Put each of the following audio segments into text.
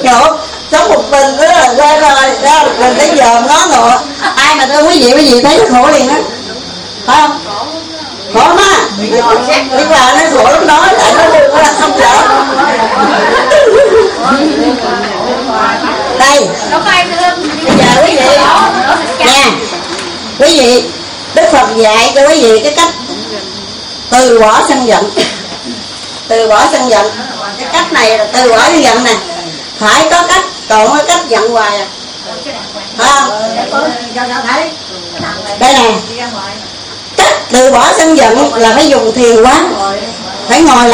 nhột sống một mình nữa là quên rồi đó, mình tới giờ nó nữa. Ai mà thương quý vị thấy nó khổ liền á, phải không? Khổ lắm á, nhưng mà nó khổ lắm đó, tại nó buồn là không sợ. Đây bây giờ quý vị nha, quý vị Đức Phật dạy cho quý vị cái cách từ bỏ sân giận. Từ bỏ sân giận, cái cách này là từ bỏ sân giận nè, phải có cách, còn có cách giận hoài à, phải không? Đây nè, cách từ bỏ sân giận là phải dùng thiền quán, phải ngồi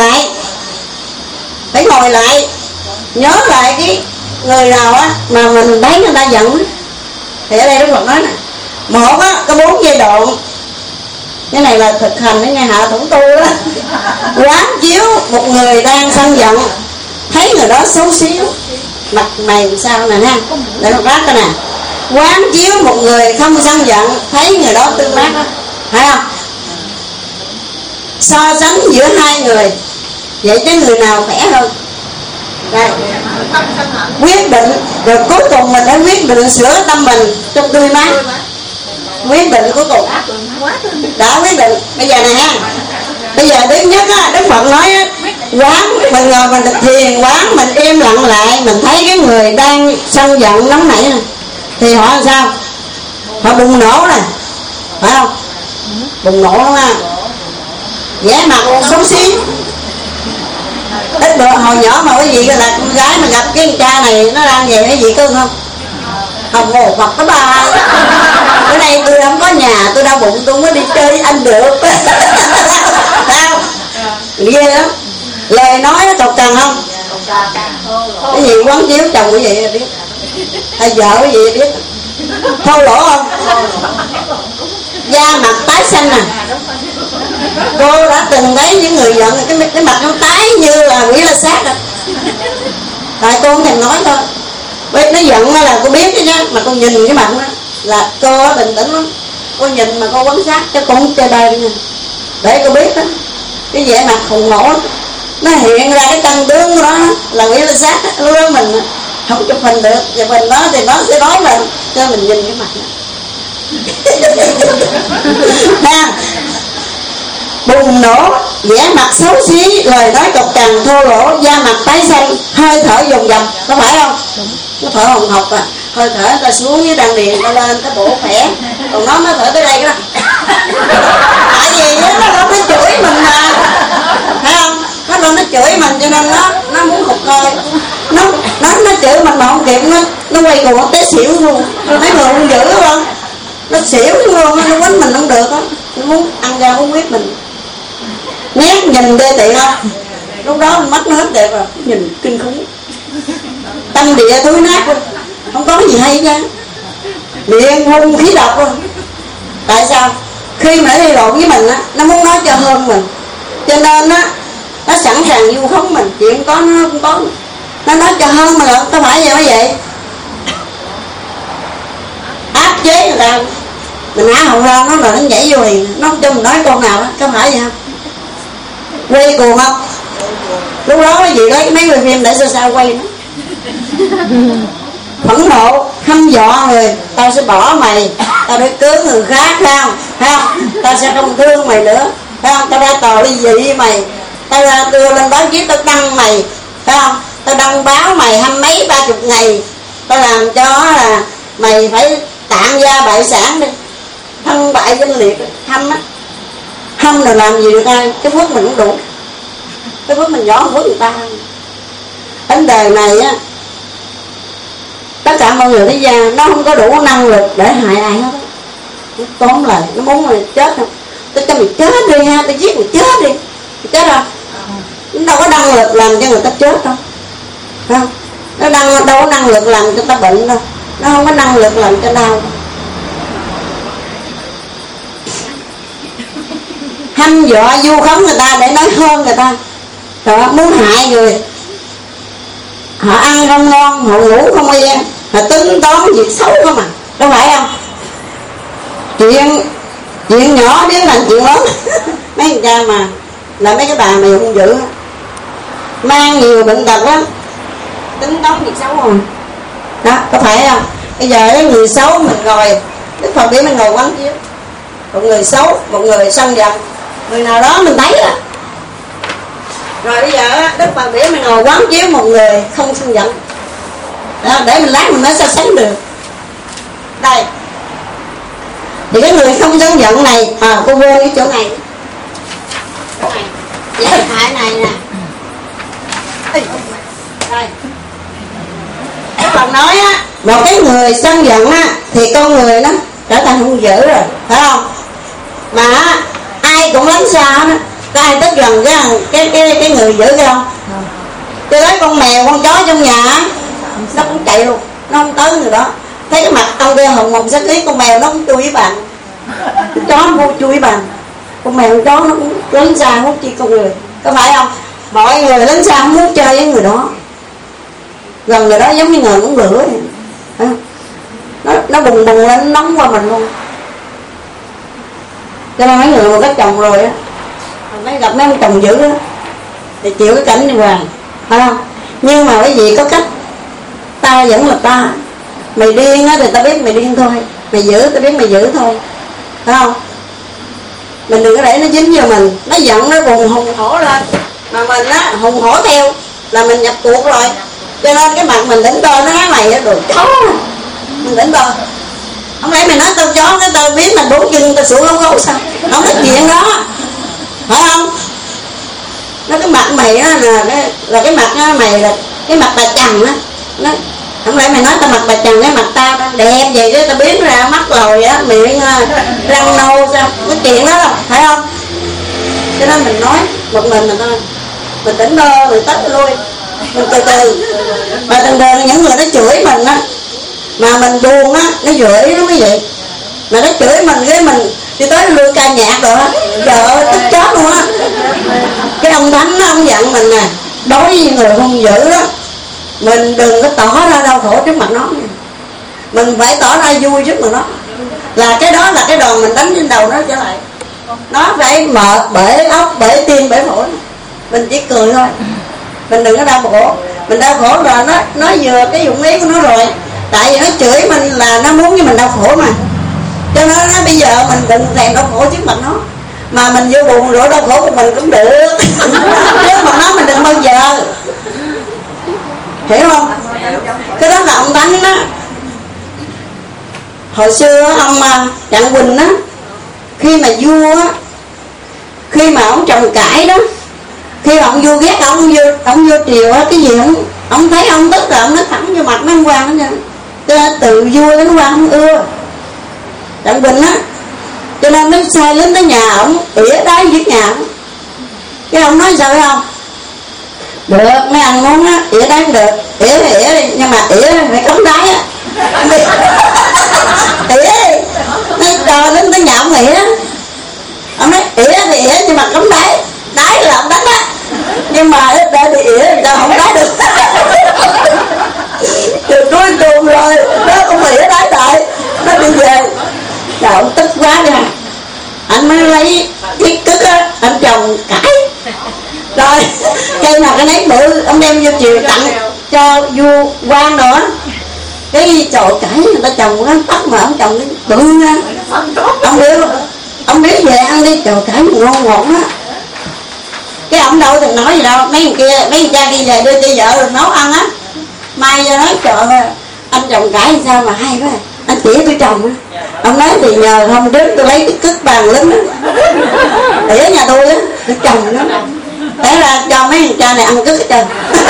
lại, nhớ lại cái người nào á mà mình thấy người ta giận thì ở đây Đức Phật nói nè, một á có 4 giai đoạn. Cái này là thực hành để nghe hạ thủ tu đó. Quán chiếu một người đang sân giận, thấy người đó xấu xíu, mặt mày làm sao nè ha, để một bác coi nè. Quán chiếu một người không sân giận, thấy người đó tương tác đó, phải không? So sánh giữa hai người, vậy cái người nào khỏe hơn? Đây, quyết định, rồi cuối cùng mình phải quyết định sửa tâm mình trong tươi mát. Quyết định cuối cùng đã quyết định. Bây giờ này ha, bây giờ thứ nhất á, Đức Phật nói á, quán mình ngồi mình thực thiền quán, mình im lặng lại, mình thấy cái người đang sân giận nóng nảy này, thì họ làm sao? Họ bùng nổ này, phải không? Bùng nổ không ha? Vẻ mặt xấu xí. Ít bữa hồi nhỏ mà quý vị là con gái mà gặp cái cha này nó đang về, quý vị cưng không? Không, ồ Phật đó ba. Bữa nay tôi không có nhà, tôi đau bụng, tôi mới đi chơi với anh được. Sao? Ghê lắm. Lời nói nó cộc cằn không? Cái gì quán chiếu chồng quý vị biết, hay vợ quý vị biết. Thô lỗ không? Da mặt tái xanh nè. Cô đã từng thấy những người giận cái mặt nó tái như là quỷ la sát rồi. Tại cô không thèm nói thôi. Biết nó giận là cô biết chứ, mà cô nhìn cái mặt đó là cô bình tĩnh lắm. Cô nhìn mà cô quan sát chứ cô không chơi đời nha, để cô biết đó. Cái vẻ mặt khùng nổ nó hiện ra cái căn tướng của nó là quỷ la sát. Lúc đó mình không chụp hình được, chụp hình đó thì nó sẽ nói mình cho mình nhìn cái mặt đó. Nè, bùng nổ, vẻ mặt xấu xí, lời nói cộc cằn thô lỗ, da mặt tái xanh, hơi thở dồn dập, có phải không? Nó thở hồng hộc à, hơi thở ta xuống với đan điền ta lên, ta bổ khỏe, còn nó thở tới đây đó. Tại vì nó chửi mình mà, phải không? Nó chửi mình cho nên nó muốn hụt hơi, nó chửi mình mà không kịp, nó quay cuồng nó té xỉu luôn. Mấy người không dữ không? Nó xỉu luôn, nó quánh mình không được á, nó muốn ăn ra muốn quyết mình. Nét nhìn đê tiện không? Lúc đó mắt nó hết đẹp rồi, nhìn kinh khủng. Tâm địa thối nát luôn, không có gì hay chứ. Miệng hung khí độc luôn. Tại sao? Khi mà nó đi lộn với mình á, nó muốn nói cho hơn mình, cho nên á nó sẵn sàng vu khống mình. Chuyện có nó không có, nó nói cho hơn mà lận, có phải vậy? Áp chế người ta, mình há họng ra nó là nó nhảy vô liền, nó không cho mình nói câu nào đó, có phải vậy không? Quay cuồng không? Lúc đó cái gì lấy mấy người phim để sao quay nó. Phẫn nộ, hăm dọa người, tao sẽ bỏ mày, tao để cưới người khác, phải không? Tao sẽ không thương mày nữa, phải không? Tao ra tòa ly dị mày, tao ra đưa lên báo chí, tao đăng mày, phải không? Tao đăng báo mày 20 mấy 30 ngày, tao làm cho là mày phải tạng gia bại sản đi, thân bại danh liệt. Hăm á, hăm là làm gì được ai? Cái phước mình cũng đủ, cái phước mình nhỏ phước người ta. Đến đời này á, tất cả mọi người thế gian nó không có đủ năng lực để hại ai hết. Nó tóm lại, nó muốn mày chết không? Tôi cho mày chết đi ha, tôi giết mày chết đi, mày chết không? Nó đâu có năng lực làm cho người ta chết đâu, phải không? Nó đâu có năng lực làm cho ta bệnh đâu, nó không có năng lực làm cho đau. Hăm dọa vu khống người ta để nói hơn người ta, rồi muốn hại người. Họ ăn không ngon, họ ngủ không yên, họ tính toán việc xấu không à, có phải không? Chuyện nhỏ biến thành chuyện lớn. Mấy người cha mà là mấy cái bà mày hung dữ, mang nhiều bệnh tật lắm, tính toán việc xấu rồi đó, có phải không? Bây giờ cái người xấu mình ngồi, Đức Phật biết mình ngồi quán chiếu một người xấu, một người sân giận, người nào đó mình thấy à. Rồi bây giờ Đức Phật biết mình ngồi quán chiếu một người không sân giận đó, để mình lát mình mới so sánh được. Đây thì cái người không sân giận này, cô vô cái chỗ này, chỉ hại này nè. Đây Đức Phật nói á, một cái người sân giận á thì con người nó trở thành hung dữ rồi, phải không? Mà ai cũng lánh xa đó, có ai tới gần cái người dữ kia không? Cho tới con mèo con chó trong nhà nó cũng chạy luôn, nó không tới người đó. Thấy cái mặt ông kia hồng hồng sắc ý, con mèo nó cũng chui với bạn, con chó nó vô chui với bạn, con mèo con chó nó cũng lánh xa không chi con người, có phải không? Mọi người lánh xa không muốn chơi với người đó, gần người đó giống như người cũng lửa vậy. Nó bùng bùng lên, nóng qua mình luôn. Cho nên mấy người mà có chồng rồi á, mấy gặp mấy ông chồng dữ á thì chịu cái cảnh đi hoàng, phải không? Nhưng mà cái gì có cách, ta vẫn là ta. Mày điên á thì ta biết mày điên thôi, mày dữ ta biết mày dữ thôi, phải không? Mình đừng có để nó dính vào mình, nó giận nó buồn hùng hổ lên, mà mình á hùng hổ theo là mình nhập cuộc rồi. Cho nên cái mặt mình đỉnh to nó nói mày đồ chó, mình đỉnh to. Không lẽ mày nói tao chó, cái tao biết là 4 chân tao sủa gấu sao? Không có chuyện đó, phải không? Nó cái mặt mày á là cái mặt á, mày là cái mặt bà chằn á. Nó không lẽ mày nói tao mặt bà chằn, cái mặt tao đẹp vậy chứ tao biến ra mắt lồi á, miệng răng nâu sao? Cái chuyện đó đâu, phải không? Cho nên mình nói một mình thôi, mình tỉnh bơ, mình tắt lui, mình từ từ. Mà từng đời những người nó chửi mình á, mà mình buồn á, nó chửi nó mới vậy. Mà nó chửi mình cái mình đi tới lui ca nhạc rồi á, trời ơi tức chết luôn á. Cái ông Thánh á, ông dặn mình nè, đối với người hung dữ đó, mình đừng có tỏ ra đau khổ trước mặt nó, mình phải tỏ ra vui trước mặt nó. Là cái đó là cái đòn mình đánh trên đầu nó trở lại, nó phải mệt bể óc, bể tim, bể phổi. Mình chỉ cười thôi, mình đừng có đau khổ. Mình đau khổ rồi nó vừa cái dụng ý của nó rồi. Tại vì nó chửi mình là nó muốn cho mình đau khổ mà. Cho nên nó bây giờ mình đừng thèm đau khổ trước mặt nó. Mà mình vô buồn rồi đau khổ của mình cũng được. Trước mặt nó mình đừng bao giờ. Hiểu không? Cái đó là ông Thánh đó. Hồi xưa ông Trạng Quỳnh á, khi mà vua á, khi mà ông trồng cải đó, khi mà ông vua ghét ông vô triều á, cái gì ông thấy ông tức là ông nói thẳng vô mặt nó không quan hết. Cho nên từ vua đến quan không ưa Trạng Quỳnh á. Cho nên mới sai lính tới nhà ổng ỉa đáy giết nhà ổng. Cái ông nói sao phải không? Được, mấy anh muốn á, ỉa đáy cũng được, ỉa thì ỉa đi, nhưng mà ỉa phải cấm đáy á. Ỉa đi, nói cho lính tới nhà ổng ỉa. Ông nói ỉa thì ỉa nhưng mà cấm đáy. Đáy là ông đánh á, nhưng mà để bị ỉa thì sao không đáy được. Từ cuối cùng rồi nó không ỉa đáy lại, nó đi về. Trời, ông tức quá nha. Anh mới lấy cái cứt á, anh trồng cải. Rồi cây nào cái nấy bự, ông đem vô chiều tặng cho vua quan nữa. Cái chồi cải người ta trồng nó tóc mà ông trồng cái bự nha. Ông biết về ăn đi, chồi cải ngon ngọt á. Cái ông đâu từng nói gì đâu, mấy người cha đi về đưa cho vợ rồi nấu ăn á. Mai ra nói trời ơi, anh trồng cải sao mà hay quá, anh chỉ tôi trồng á. Ông nói thì nhờ hôm trước tôi lấy cái cứt bàn lính á, để ở nhà tôi á, tôi trồng nó. Thế ra cho mấy thằng cha này ăn cứt hết trơn.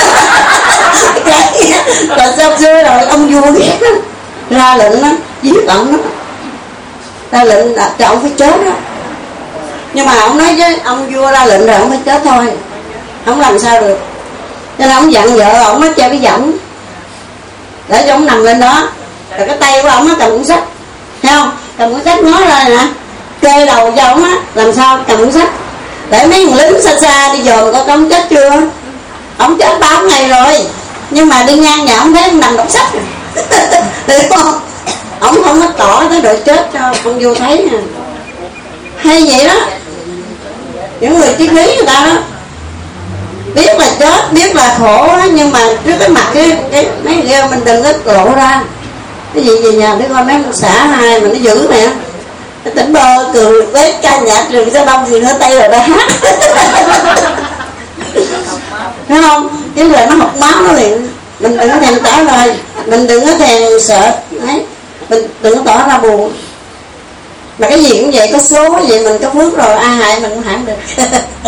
Rồi sau xưa rồi ông vua ghét đó, ra lệnh đó, giết ông đó, ra lệnh là cho ông phải chết đó. Nhưng mà ông nói với ông vua ra lệnh rồi ông phải chết thôi, không làm sao được. Cho nên ông dặn vợ ông mới treo cái võng để cho ông nằm lên đó. Rồi cái tay của ông nó cầm cuốn sách, thấy không? Cầm cuốn sách ngó ra nè, kê đầu cho ông á, làm sao cầm cuốn sách để mấy thằng lính xa xa đi dòm coi ông chết chưa. Ông chết 3 ngày rồi, nhưng mà đi ngang nhà ông thấy ông nằm đọc sách. Được không? Ông không có tỏ cái độ chết cho ông vô thấy nè. Hay vậy đó, những người triết lý người ta đó. biết là chết, biết là khổ đó, nhưng mà trước cái mặt cái mấy người kia mình đừng có lộ ra. Cái gì về nhà để coi mấy ông xã hai mà nó giữ nè, cái tỉnh bơ cười với ca nhạc Trường Sa Đông thì nó tay rồi đã hát. Thấy không? Cái là nó học máu nó liền. Mình đừng có thèm trả lời, mình đừng có thèm sợ đấy, mình đừng có tỏ ra buồn. Mà cái gì cũng vậy, có số vậy mình có phước rồi, ai hại mình cũng hại được.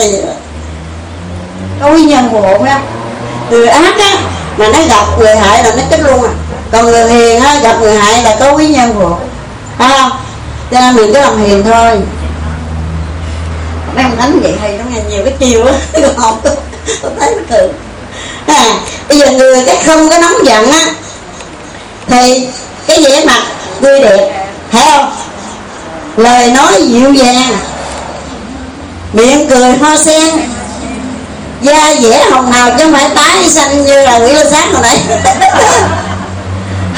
Có quý nhân phù hộ phải không? Người ác á mà nó gặp người hại là nó chết luôn à. Còn người hiền á gặp người hại là có quý nhân phù hộ, phải không? Cho nên mình cứ làm hiền thôi. Mấy ông đánh vậy hay nó nghe nhiều cái chiều á, không tôi thấy nó cười. Bây giờ người cái không có nóng giận á thì cái vẻ mặt tươi đẹp, thấy không? Lời nói dịu dàng, miệng cười hoa sen, da dẻ hồng hào chứ không phải tái xanh như là Nguyễn Lê Sáng hồi nãy.